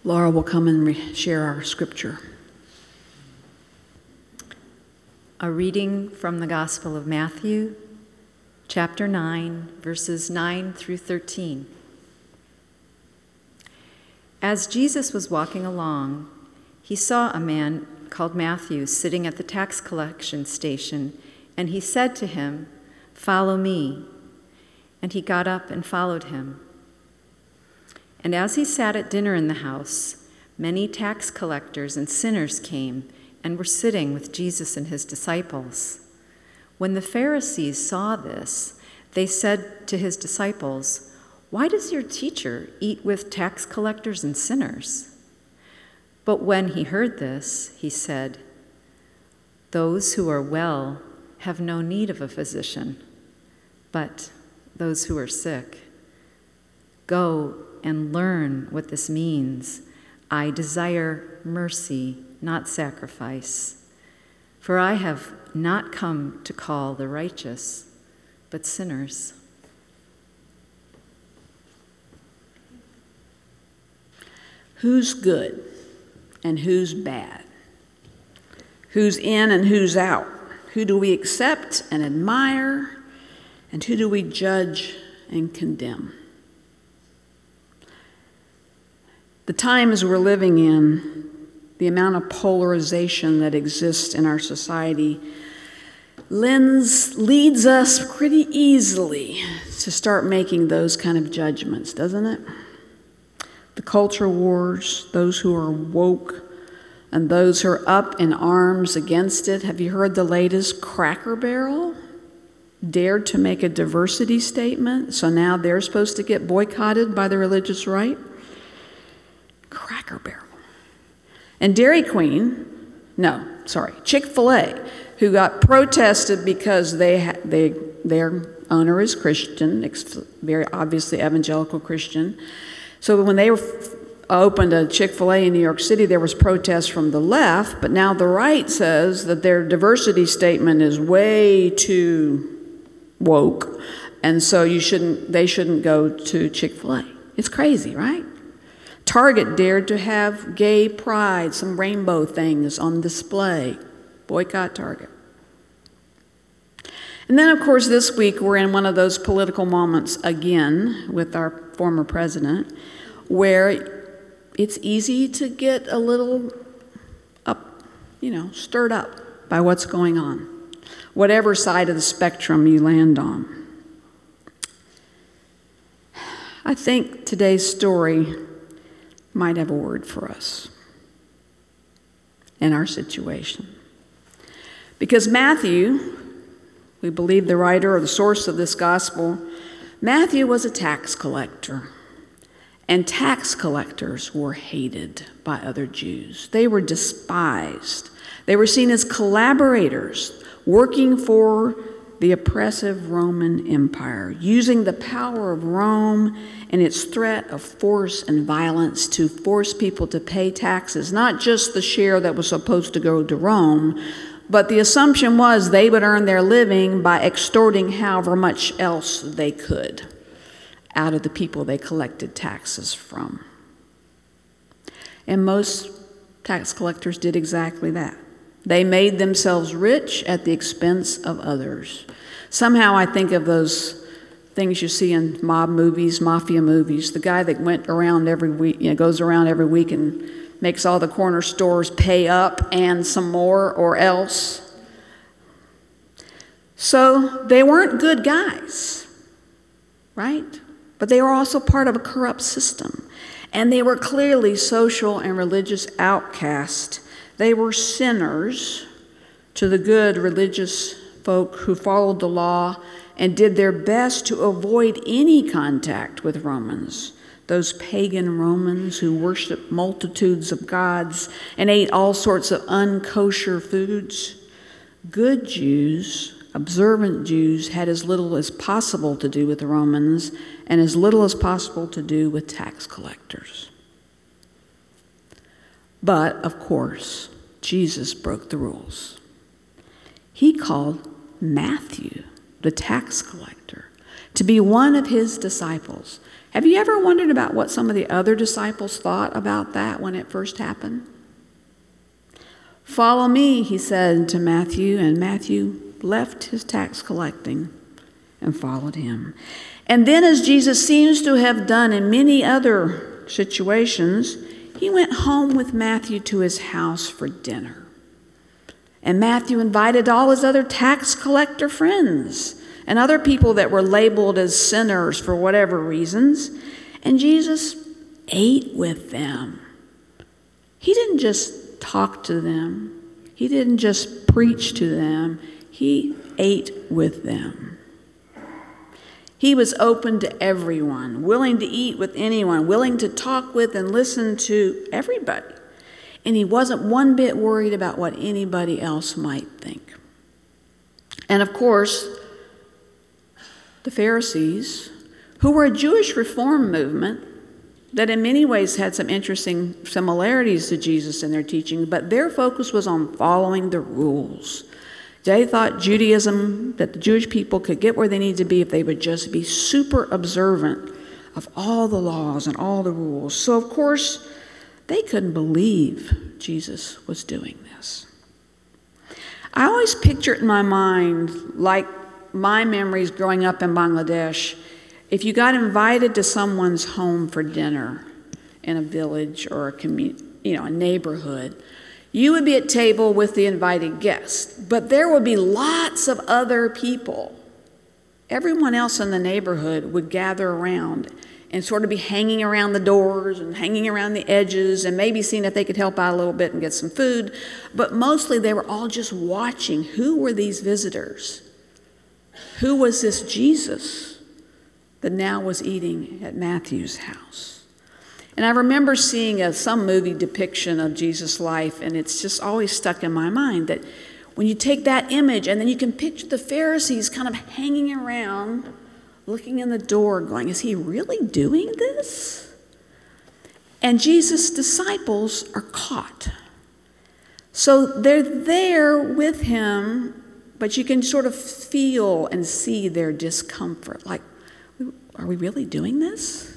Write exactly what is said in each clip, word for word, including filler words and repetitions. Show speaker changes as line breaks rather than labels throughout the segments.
Laura will come and re- share our scripture.
A reading from the Gospel of Matthew, chapter nine, verses nine through thirteen. As Jesus was walking along, he saw a man called Matthew sitting at the tax collection station, and he said to him, "Follow me." And he got up and followed him. And as he sat at dinner in the house, many tax collectors and sinners came and were sitting with Jesus and his disciples. When the Pharisees saw this, they said to his disciples, "Why does your teacher eat with tax collectors and sinners?" But when he heard this, he said, "Those who are well have no need of a physician, but those who are sick. Go and learn what this means. I desire mercy, not sacrifice. For I have not come to call the righteous, but sinners."
Who's good and who's bad? Who's in and who's out? Who do we accept and admire? And who do we judge and condemn? The times we're living in, the amount of polarization that exists in our society, lends, leads us pretty easily to start making those kind of judgments, doesn't it? The culture wars, those who are woke, and those who are up in arms against it. Have you heard the latest? Cracker Barrel dared to make a diversity statement, so now they're supposed to get boycotted by the religious right? Cracker Barrel. And Dairy Queen, no, sorry, Chick-fil-A, who got protested because they ha- they their owner is Christian, very obviously evangelical Christian. So when they were f- opened a Chick-fil-A in New York City, there was protests from the left, but now the right says that their diversity statement is way too woke, and so you shouldn't. They shouldn't go to Chick-fil-A. It's crazy, right? Target dared to have gay pride, some rainbow things on display. Boycott Target. And then, of course, this week we're in one of those political moments again with our former president, where it's easy to get a little up, you know, stirred up by what's going on, whatever side of the spectrum you land on. I think today's story might have a word for us in our situation. Because Matthew, we believe the writer or the source of this gospel, Matthew was a tax collector. And tax collectors were hated by other Jews. They were despised. They were seen as collaborators working for the oppressive Roman Empire, using the power of Rome and its threat of force and violence to force people to pay taxes, not just the share that was supposed to go to Rome, but the assumption was they would earn their living by extorting however much else they could out of the people they collected taxes from. And most tax collectors did exactly that. They made themselves rich at the expense of others. Somehow I think of those things you see in mob movies, mafia movies, the guy that went around every week, you know, goes around every week and makes all the corner stores pay up and some more or else. So they weren't good guys, right? But they were also part of a corrupt system. And they were clearly social and religious outcasts. They were sinners to the good religious folk who followed the law and did their best to avoid any contact with Romans, those pagan Romans who worshiped multitudes of gods and ate all sorts of unkosher foods. Good Jews, observant Jews, had as little as possible to do with the Romans and as little as possible to do with tax collectors. But, of course, Jesus broke the rules. He called Matthew, the tax collector, to be one of his disciples. Have you ever wondered about what some of the other disciples thought about that when it first happened? Follow me, he said to Matthew, and Matthew left his tax collecting and followed him. And then, as Jesus seems to have done in many other situations, he went home with Matthew to his house for dinner. And Matthew invited all his other tax collector friends and other people that were labeled as sinners for whatever reasons, and Jesus ate with them. He didn't just talk to them. He didn't just preach to them. He ate with them. He was open to everyone, willing to eat with anyone, willing to talk with and listen to everybody. And he wasn't one bit worried about what anybody else might think. And of course, the Pharisees, who were a Jewish reform movement that in many ways had some interesting similarities to Jesus in their teaching, but their focus was on following the rules. They thought Judaism, that the Jewish people could get where they needed to be if they would just be super observant of all the laws and all the rules. So, of course, they couldn't believe Jesus was doing this. I always picture it in my mind, like my memories growing up in Bangladesh, if you got invited to someone's home for dinner in a village or a community, you know, a neighborhood, you would be at table with the invited guest, but there would be lots of other people. Everyone else in the neighborhood would gather around and sort of be hanging around the doors and hanging around the edges and maybe seeing if they could help out a little bit and get some food. But mostly they were all just watching. Who were these visitors? Who was this Jesus that now was eating at Matthew's house? And I remember seeing a, some movie depiction of Jesus' life, and it's just always stuck in my mind that when you take that image and then you can picture the Pharisees kind of hanging around, looking in the door, going, is he really doing this? And Jesus' disciples are caught. So they're there with him, but you can sort of feel and see their discomfort. Like, are we really doing this?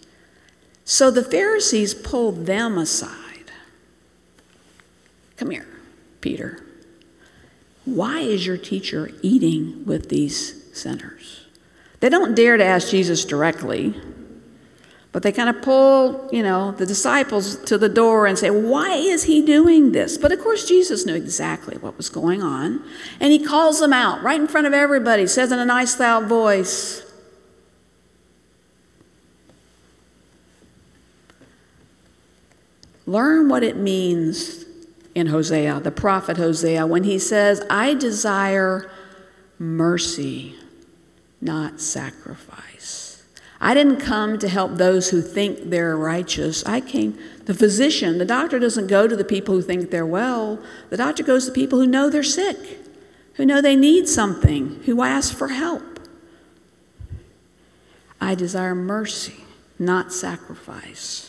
So the Pharisees pulled them aside. Come here, Peter. Why is your teacher eating with these sinners? They don't dare to ask Jesus directly, but they kind of pull, you know, the disciples to the door and say, why is he doing this? But of course, Jesus knew exactly what was going on. And he calls them out right in front of everybody, says in a nice loud voice, learn what it means in Hosea, the prophet Hosea, when he says, I desire mercy, not sacrifice. I didn't come to help those who think they're righteous. I came, the physician, the doctor doesn't go to the people who think they're well. The doctor goes to people who know they're sick, who know they need something, who ask for help. I desire mercy, not sacrifice.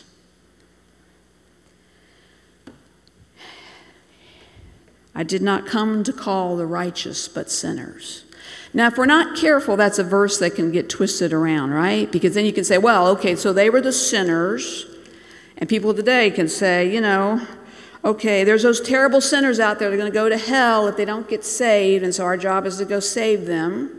I did not come to call the righteous, but sinners. Now, if we're not careful, that's a verse that can get twisted around, right? Because then you can say, well, okay, so they were the sinners. And people today can say, you know, okay, there's those terrible sinners out there that are going to go to hell if they don't get saved, and so our job is to go save them.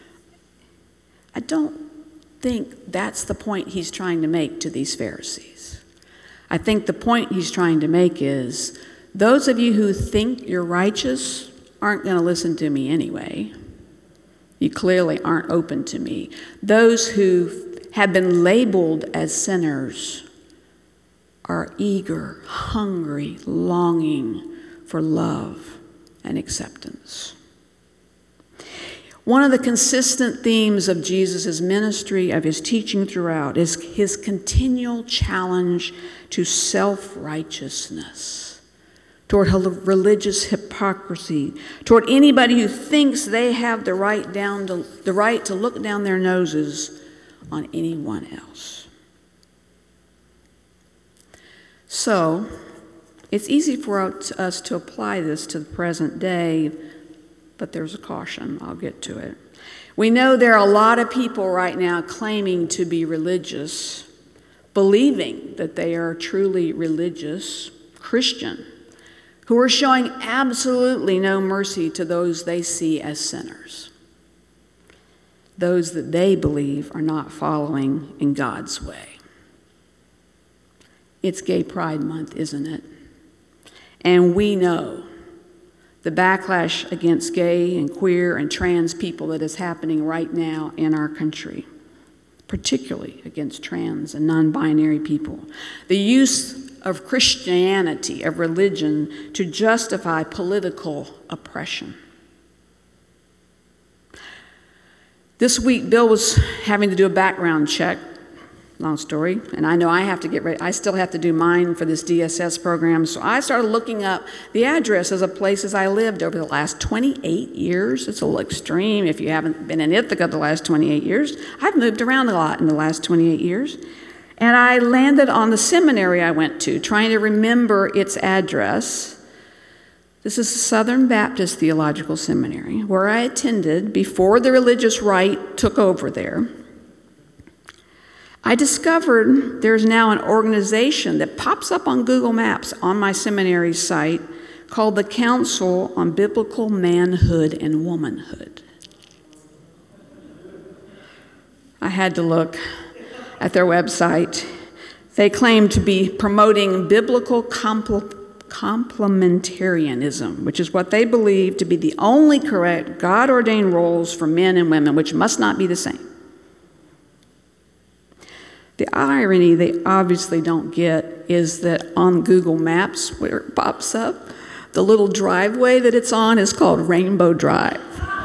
I don't think that's the point he's trying to make to these Pharisees. I think the point he's trying to make is, those of you who think you're righteous aren't going to listen to me anyway. You clearly aren't open to me. Those who have been labeled as sinners are eager, hungry, longing for love and acceptance. One of the consistent themes of Jesus' ministry, of his teaching throughout, is his continual challenge to self-righteousness, toward religious hypocrisy, toward anybody who thinks they have the right down to, the right to look down their noses on anyone else. So, it's easy for us to apply this to the present day but there's a caution. I'll get to it. We know there are a lot of people right now claiming to be religious, believing that they are truly religious Christian, who are showing absolutely no mercy to those they see as sinners, those that they believe are not following in God's way. It's Gay Pride Month, isn't it? And we know the backlash against gay and queer and trans people that is happening right now in our country, particularly against trans and non-binary people. The use of Christianity, of religion, to justify political oppression. This week, Bill was having to do a background check. Long story, and I know I have to get ready. I still have to do mine for this D S S program, so I started looking up the addresses of places I lived over the last twenty-eight years. It's a little extreme if you haven't been in Ithaca the last twenty-eight years. I've moved around a lot in the last twenty-eight years, and I landed on the seminary I went to, trying to remember its address. This is the Southern Baptist Theological Seminary, where I attended before the religious right took over there. I discovered there's now an organization that pops up on Google Maps on my seminary site called the Council on Biblical Manhood and Womanhood. I had to look at their website. They claim to be promoting biblical compl- complementarianism, which is what they believe to be the only correct God-ordained roles for men and women, which must not be the same. The irony they obviously don't get is that on Google Maps, where it pops up, the little driveway that it's on is called Rainbow Drive.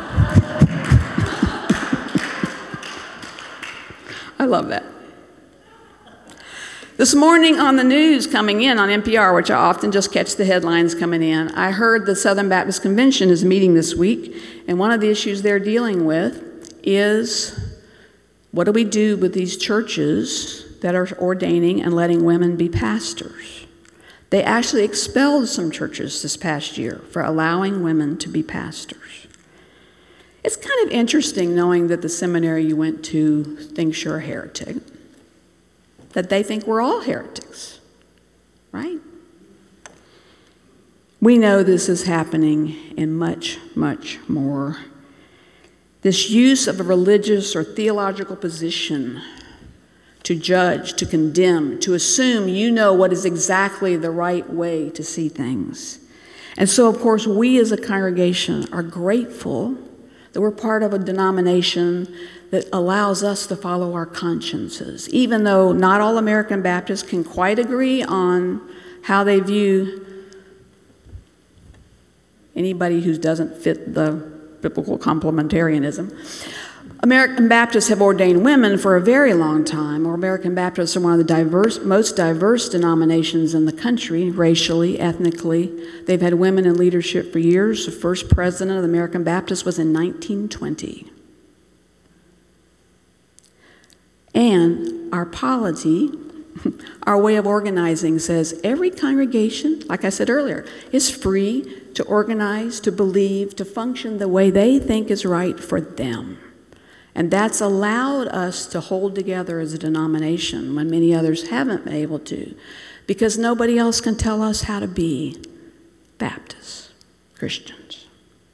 I love that. This morning on the news coming in on N P R, which I often just catch the headlines coming in, I heard the Southern Baptist Convention is meeting this week, and one of the issues they're dealing with is, what do we do with these churches that are ordaining and letting women be pastors? They actually expelled some churches this past year for allowing women to be pastors. It's kind of interesting knowing that the seminary you went to thinks you're a heretic, that they think we're all heretics, right? We know this is happening in much, much more. This use of a religious or theological position to judge, to condemn, to assume you know what is exactly the right way to see things. And so, of course, we as a congregation are grateful that we're part of a denomination that allows us to follow our consciences, even though not all American Baptists can quite agree on how they view anybody who doesn't fit the biblical complementarianism. American Baptists have ordained women for a very long time, or American Baptists are one of the diverse, most diverse denominations in the country, racially, ethnically. They've had women in leadership for years. The first president of the American Baptists was in nineteen twenty. And our polity, our way of organizing says every congregation, like I said earlier, is free to organize, to believe, to function the way they think is right for them. And that's allowed us to hold together as a denomination when many others haven't been able to, because nobody else can tell us how to be Baptists, Christians.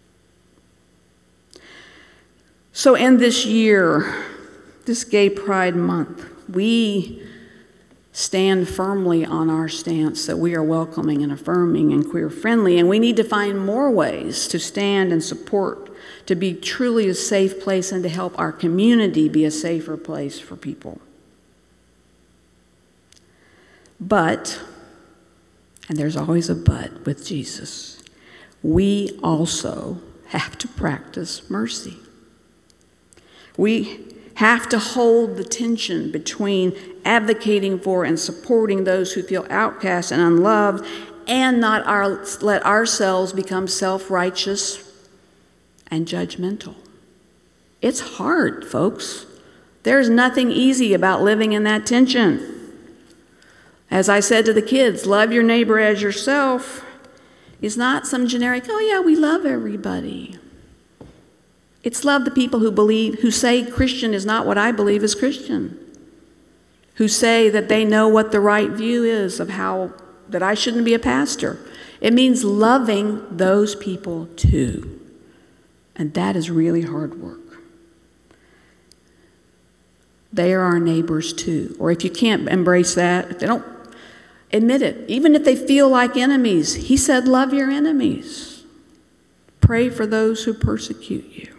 So in this year, this Gay Pride Month, we stand firmly on our stance that we are welcoming and affirming and queer-friendly, and we need to find more ways to stand and support, to be truly a safe place and to help our community be a safer place for people. But, and there's always a but with Jesus, we also have to practice mercy. We have to hold the tension between advocating for and supporting those who feel outcast and unloved, and not our, let ourselves become self-righteous and judgmental. It's hard, folks. There's nothing easy about living in that tension. As I said to the kids, love your neighbor as yourself is not some generic, oh yeah, we love everybody. It's love the people who believe, who say Christian is not what I believe is Christian, who say that they know what the right view is of how, that I shouldn't be a pastor. It means loving those people too. And that is really hard work. They are our neighbors too. Or if you can't embrace that, if they don't admit it, even if they feel like enemies, he said, love your enemies. Pray for those who persecute you.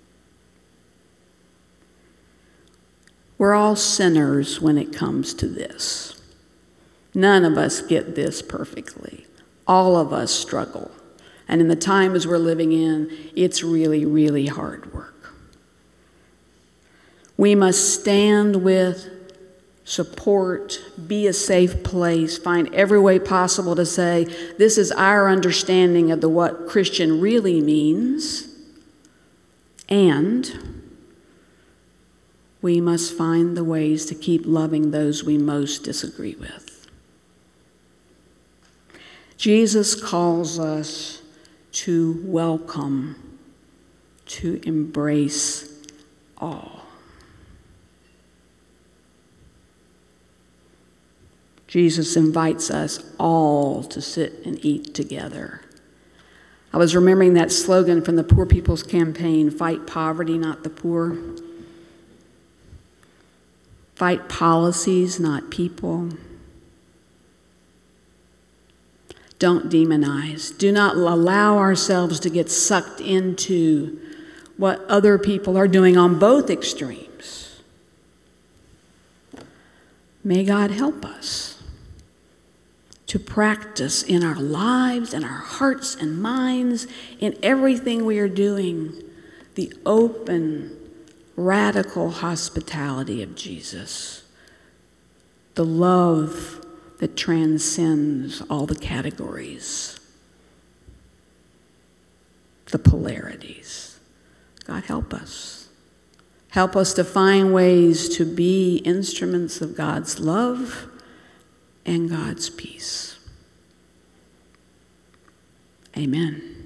We're all sinners when it comes to this. None of us get this perfectly. All of us struggle. And in the times we're living in, it's really, really hard work. We must stand with, support, be a safe place, find every way possible to say, this is our understanding of the what Christian really means, and we must find the ways to keep loving those we most disagree with. Jesus calls us to welcome, to embrace all. Jesus invites us all to sit and eat together. I was remembering that slogan from the Poor People's Campaign, fight poverty, not the poor. Fight policies, not people. Don't demonize. Do not allow ourselves to get sucked into what other people are doing on both extremes. May God help us to practice in our lives and our hearts and minds, in everything we are doing, the open, radical hospitality of Jesus, the love that transcends all the categories, the polarities. God, help us. Help us to find ways to be instruments of God's love and God's peace. Amen.